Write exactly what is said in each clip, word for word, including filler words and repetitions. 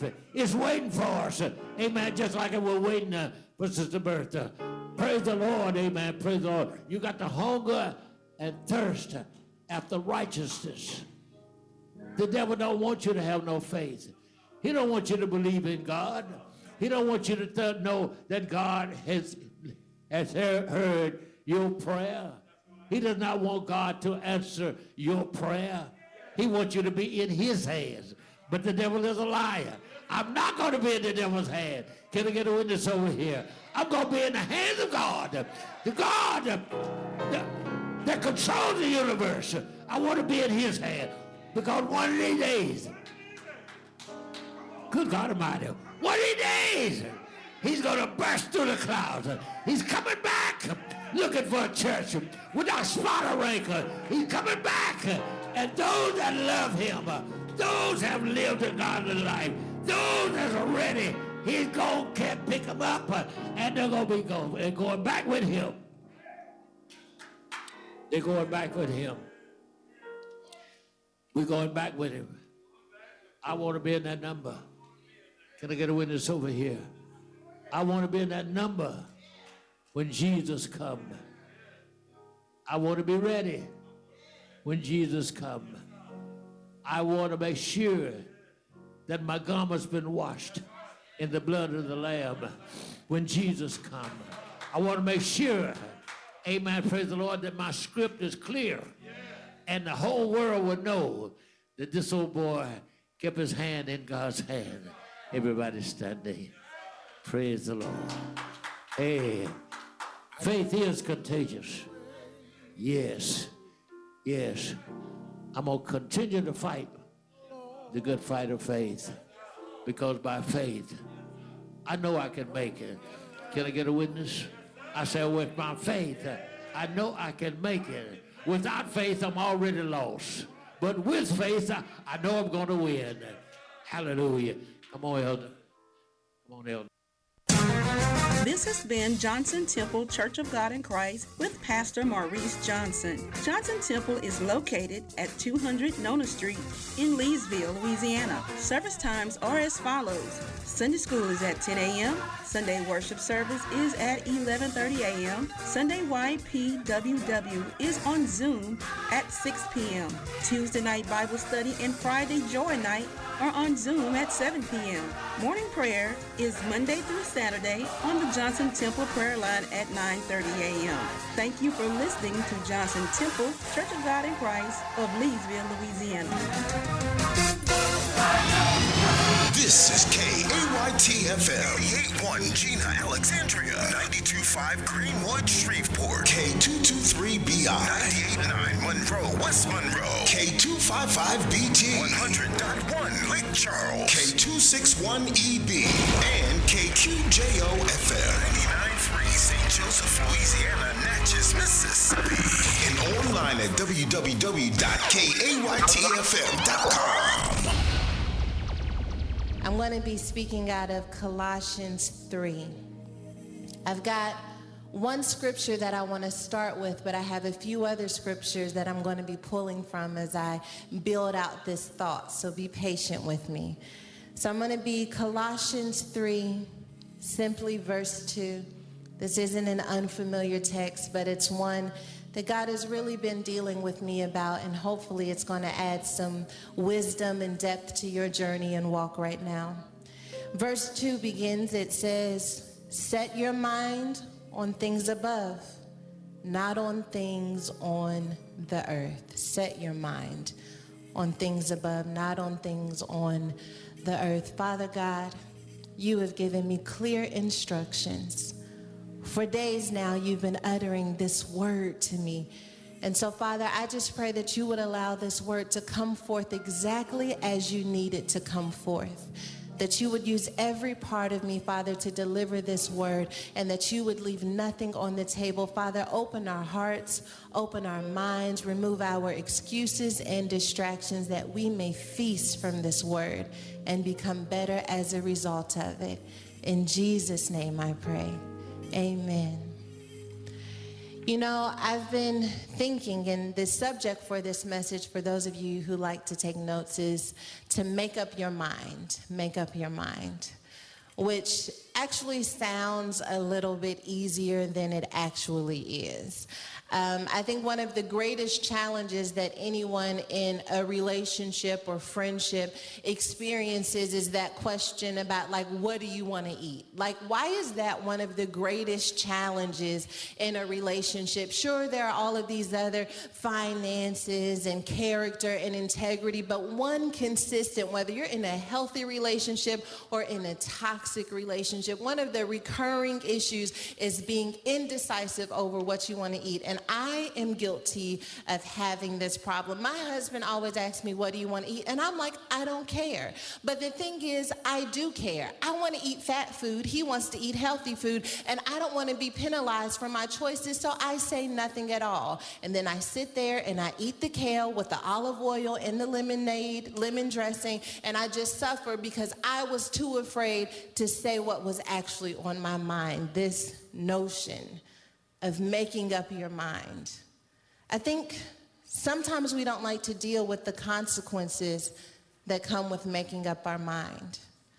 is waiting for us. Amen. Just like we're waiting uh, for Sister Bertha. Praise the Lord. Amen. Praise the Lord. You got the hunger and thirst after righteousness. The devil don't want you to have no faith. He don't want you to believe in God. He don't want you to th- know that God has, has heard, heard your prayer. He does not want God to answer your prayer. He wants you to be in his hands. But the devil is a liar. I'm not going to be in the devil's hand. Can I get a witness over here? I'm going to be in the hands of God. The God that, that controls the universe. I want to be in his hand. Because one of these days, good God Almighty, one of these days, he's going to burst through the clouds. He's coming back looking for a church without spot or wrinkle. He's coming back. And those that love him, those that have lived a godly life, those that are ready, he's going to pick them up and they're going to be going, going back with him. They're going back with him. We're going back with him. I want to be in that number. Can I get a witness over here? I want to be in that number when Jesus comes. I want to be ready when Jesus comes. I want to make sure that my garment's been washed in the blood of the Lamb when Jesus comes. I want to make sure, amen, praise the Lord, that my script is clear and the whole world would know that this old boy kept his hand in God's hand. Everybody standing. Praise the Lord. Hey, faith is contagious. Yes, yes. I'm going to continue to fight the good fight of faith because by faith, I know I can make it. Can I get a witness? I say with my faith, I know I can make it. Without faith, I'm already lost. But with faith, I, I know I'm going to win. Hallelujah. Come on, Elder. Come on, Elder. This has been Johnson Temple Church of God in Christ with Pastor Maurice Johnson. Johnson Temple is located at two hundred Nona Street in Leesville, Louisiana. Service times are as follows. Sunday school is at ten a.m. Sunday worship service is at eleven thirty a.m. Sunday Y P W W is on Zoom at six p.m. Tuesday night Bible study and Friday Joy night are on Zoom at seven p.m. Morning prayer is Monday through Saturday on the Johnson Temple prayer line at nine thirty a.m. Thank you for listening to Johnson Temple Church of God in Christ of Leesville, Louisiana. This is K A Y T F M, eighty-eight point one Gina, Alexandria, ninety-two point five Greenwood, Shreveport, K two two three B I, ninety-eight point nine Monroe, West Monroe, K two five five B T, one hundred point one Lake Charles, K two six one E B, and K Q J O F M, ninety-nine point three Saint Joseph, Louisiana, Natchez, Mississippi, and online at w w w dot k a y t f m dot com. I'm going to be speaking out of Colossians three. I've got one scripture that I want to start with, but I have a few other scriptures that I'm going to be pulling from as I build out this thought, so be patient with me. So I'm going to be Colossians three, simply verse two. This isn't an unfamiliar text, but it's one that God has really been dealing with me about, and hopefully it's going to add some wisdom and depth to your journey and walk right now. Verse two begins, it says, set your mind on things above, not on things on the earth. Set your mind on things above, not on things on the earth. Father God, you have given me clear instructions. For days now, you've been uttering this word to me. And so, Father, I just pray that you would allow this word to come forth exactly as you need it to come forth. That you would use every part of me, Father, to deliver this word, and that you would leave nothing on the table. Father, open our hearts, open our minds, remove our excuses and distractions, that we may feast from this word and become better as a result of it. In Jesus' name I pray. Amen. You know, I've been thinking, and the subject for this message, for those of you who like to take notes, is to make up your mind. Make up your mind, which actually sounds a little bit easier than it actually is. Um, I think one of the greatest challenges that anyone in a relationship or friendship experiences is that question about, like, what do you want to eat? Like, why is that one of the greatest challenges in a relationship? Sure, there are all of these other finances and character and integrity, but one consistent, whether you're in a healthy relationship or in a toxic relationship, one of the recurring issues is being indecisive over what you want to eat. And I am guilty of having this problem. My husband always asks me, what do you want to eat? And I'm like, I don't care. But the thing is, I do care. I want to eat fat food. He wants to eat healthy food. And I don't want to be penalized for my choices, so I say nothing at all. And then I sit there and I eat the kale with the olive oil and the lemonade, lemon dressing, and I just suffer because I was too afraid to say what was actually on my mind, this notion of making up your mind. I think sometimes we don't like to deal with the consequences that come with making up our mind.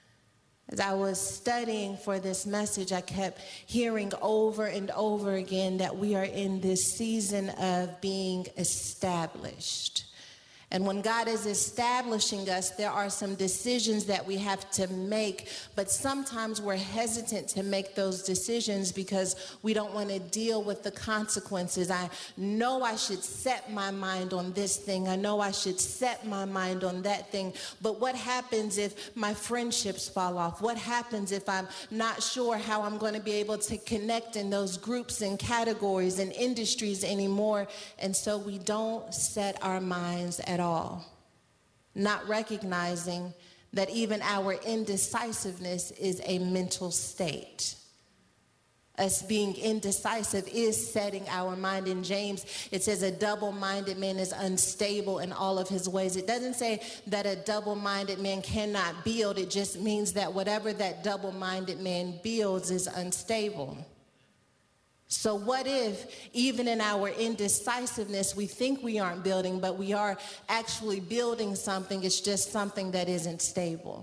As I was studying for this message, I kept hearing over and over again that we are in this season of being established. And when God is establishing us, there are some decisions that we have to make, but sometimes we're hesitant to make those decisions because we don't want to deal with the consequences. I know I should set my mind on this thing. I know I should set my mind on that thing. But what happens if my friendships fall off? What happens if I'm not sure how I'm going to be able to connect in those groups and categories and industries anymore? And so we don't set our minds at all. all, not recognizing that even our indecisiveness is a mental state. Us being indecisive is setting our mind. In James, it says a double-minded man is unstable in all of his ways. It doesn't say that a double-minded man cannot build. It just means that whatever that double-minded man builds is unstable. So what if, even in our indecisiveness, we think we aren't building, but we are actually building something? It's just something that isn't stable.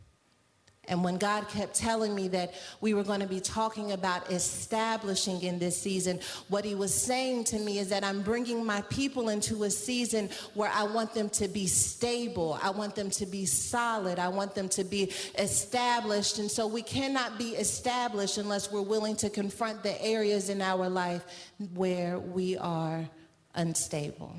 And when God kept telling me that we were going to be talking about establishing in this season, what he was saying to me is that I'm bringing my people into a season where I want them to be stable. I want them to be solid. I want them to be established. And so we cannot be established unless we're willing to confront the areas in our life where we are unstable.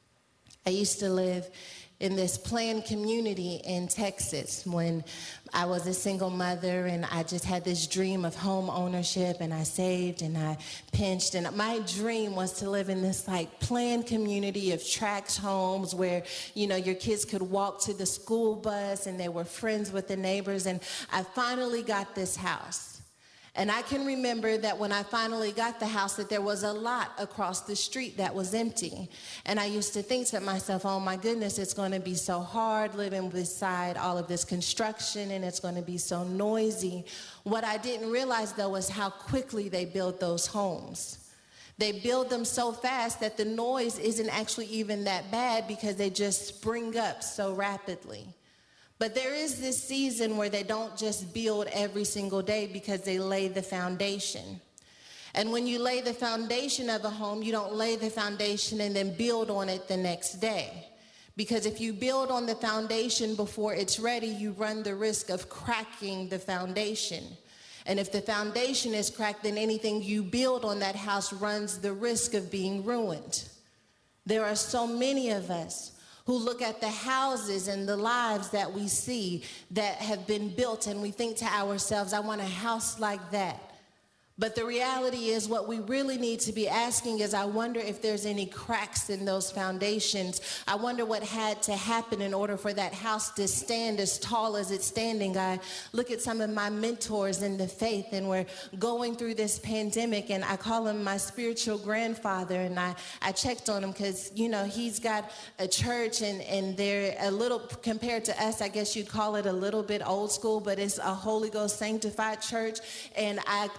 I used to live in this planned community in Texas when I was a single mother, and I just had this dream of home ownership, and I saved and I pinched, and my dream was to live in this like planned community of tract homes where, you know, your kids could walk to the school bus and they were friends with the neighbors. And I finally got this house. And I can remember that when I finally got the house, that there was a lot across the street that was empty. And I used to think to myself, oh my goodness, it's going to be so hard living beside all of this construction, and it's going to be so noisy. What I didn't realize, though, is how quickly they build those homes. They build them so fast that the noise isn't actually even that bad because they just spring up so rapidly. But there is this season where they don't just build every single day because they lay the foundation. And when you lay the foundation of a home, you don't lay the foundation and then build on it the next day. Because if you build on the foundation before it's ready, you run the risk of cracking the foundation. And if the foundation is cracked, then anything you build on that house runs the risk of being ruined. There are so many of us who look at the houses and the lives that we see that have been built, and we think to ourselves, I want a house like that. But the reality is, what we really need to be asking is, I wonder if there's any cracks in those foundations. I wonder what had to happen in order for that house to stand as tall as it's standing. I look at some of my mentors in the faith, and we're going through this pandemic, and I call him my spiritual grandfather, and I, I checked on him because, you know, he's got a church, and, and they're a little, compared to us, I guess you'd call it a little bit old school, but it's a Holy Ghost sanctified church. And I text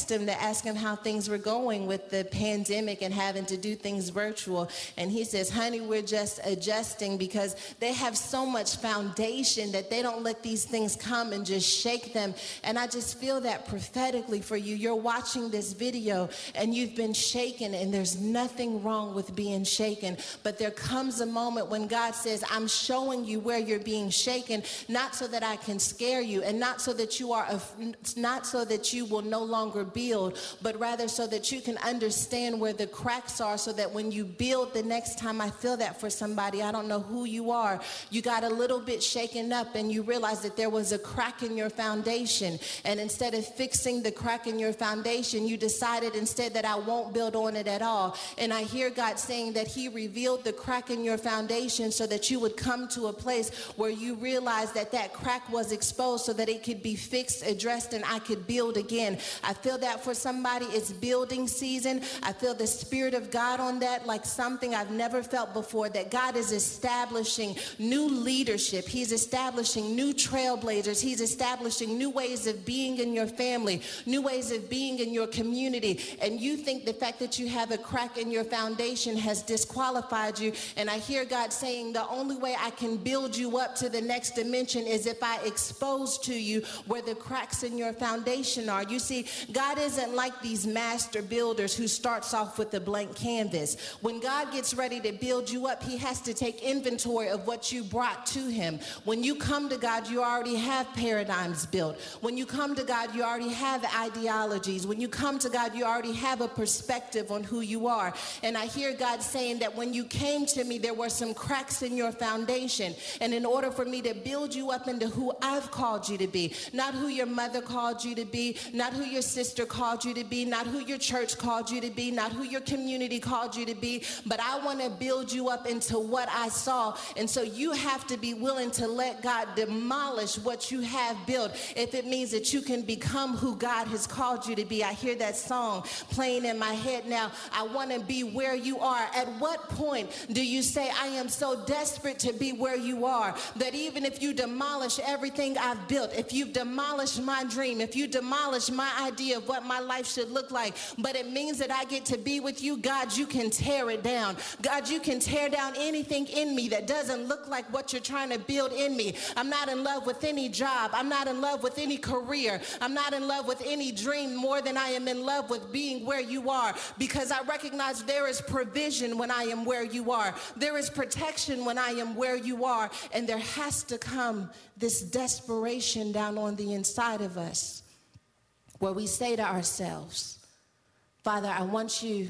text him to ask him how things were going with the pandemic and having to do things virtual. And he says, honey, we're just adjusting because they have so much foundation that they don't let these things come and just shake them. And I just feel that prophetically for you. You're watching this video and you've been shaken, and there's nothing wrong with being shaken. But there comes a moment when God says, I'm showing you where you're being shaken, not so that I can scare you, and not so that you are, not so that you will no longer build, but rather so that you can understand where the cracks are, so that when you build the next time. I feel that for somebody. I don't know who you are. You got a little bit shaken up and you realize that there was a crack in your foundation. And instead of fixing the crack in your foundation, you decided instead that I won't build on it at all. And I hear God saying that he revealed the crack in your foundation so that you would come to a place where you realize that that crack was exposed so that it could be fixed, addressed, and I could build again. I feel that for somebody. It's building season. I feel the Spirit of God on that like something I've never felt before, that God is establishing new leadership. He's establishing new trailblazers. He's establishing new ways of being in your family, new ways of being in your community. And you think the fact that you have a crack in your foundation has disqualified you. And I hear God saying the only way I can build you up to the next dimension is if I expose to you where the cracks in your foundation are. You see, God isn't like these master builders who starts off with a blank canvas. When God gets ready to build you up, he has to take inventory of what you brought to him. When you come to God, you already have paradigms built. When you come to God, you already have ideologies. When you come to God, you already have a perspective on who you are. And I hear God saying that when you came to me, there were some cracks in your foundation. And in order for me to build you up into who I've called you to be, not who your mother called you to be, not who your sister called you to be, not who your church called you to be, not who your community called you to be, but I want to build you up into what I saw. And so you have to be willing to let God demolish what you have built if it means that you can become who God has called you to be. I hear that song playing in my head now. I want to be where you are. At what point do you say, I am so desperate to be where you are, that even if you demolish everything I've built, if you've demolished my dream, if you demolish my idea of what my life should look like, but it means that I get to be with you, God, you can tear it down. God, you can tear down anything in me that doesn't look like what you're trying to build in me. I'm not in love with any job. I'm not in love with any career. I'm not in love with any dream more than I am in love with being where you are, because I recognize there is provision when I am where you are. There is protection when I am where you are. And there has to come this desperation down on the inside of us where we say to ourselves, Father, I want you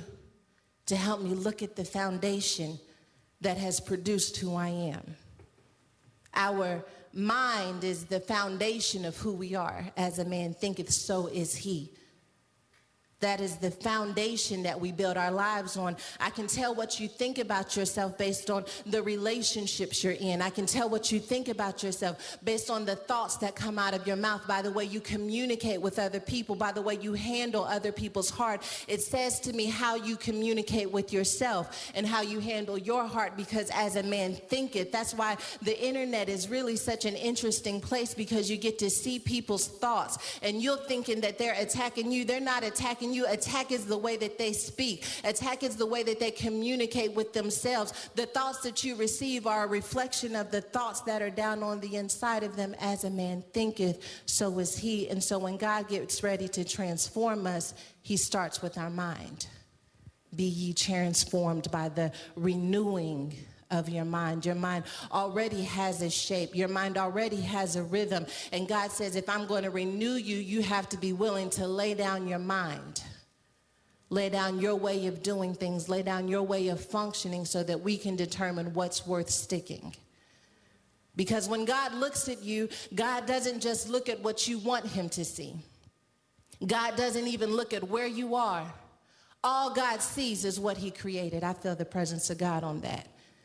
to help me look at the foundation that has produced who I am. Our mind is the foundation of who we are. As a man thinketh, so is he. That is the foundation that we build our lives on. I can tell what you think about yourself based on the relationships you're in. I can tell what you think about yourself based on the thoughts that come out of your mouth, by the way you communicate with other people, by the way you handle other people's heart. It says to me how you communicate with yourself and how you handle your heart, because as a man thinketh, that's why the internet is really such an interesting place, because you get to see people's thoughts and you're thinking that they're attacking you. They're not attacking you. Attack is the way that they speak. Attack is the way that they communicate with themselves. The thoughts that you receive are a reflection of the thoughts that are down on the inside of them. As a man thinketh, so is he. And so when God gets ready to transform us, he starts with our mind. Be ye transformed by the renewing of your mind. Your mind already has a shape. Your mind already has a rhythm. And God says, if I'm going to renew you, you have to be willing to lay down your mind. Lay down your way of doing things. Lay down your way of functioning so that we can determine what's worth sticking. Because when God looks at you, God doesn't just look at what you want him to see. God doesn't even look at where you are. All God sees is what he created. I feel the presence of God on that.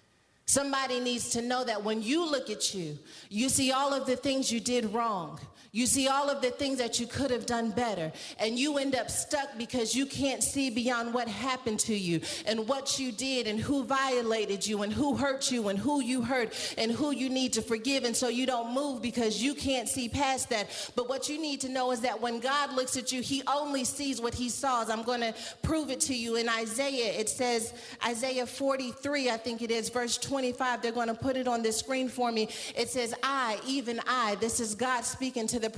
Somebody needs to know that when you look at you, you see all of the things you did wrong. You see all of the things that you could have done better, and you end up stuck because you can't see beyond what happened to you and what you did and who violated you and who hurt you and who you hurt and who you need to forgive, and so you don't move because you can't see past that. But what you need to know is that when God looks at you, he only sees what he saws. I'm going to prove it to you in Isaiah. It says, Isaiah forty-three, I think it is, verse twenty-five. They're going to put it on the screen for me. It says, I, even I, this is God speaking to the